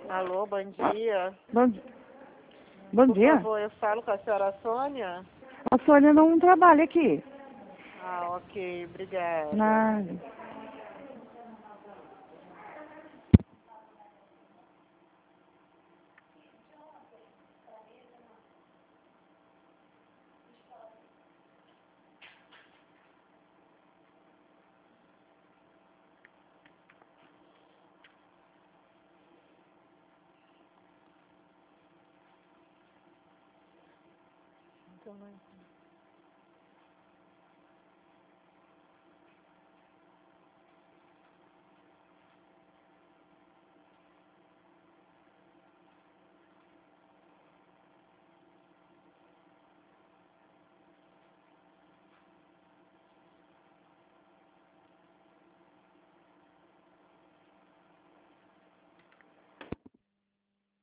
Alô, bom dia. Bom, bom Por dia. favor, eu falo com a senhora Sônia? A Sônia não trabalha aqui. Ah, ok, obrigada. Nada. Então,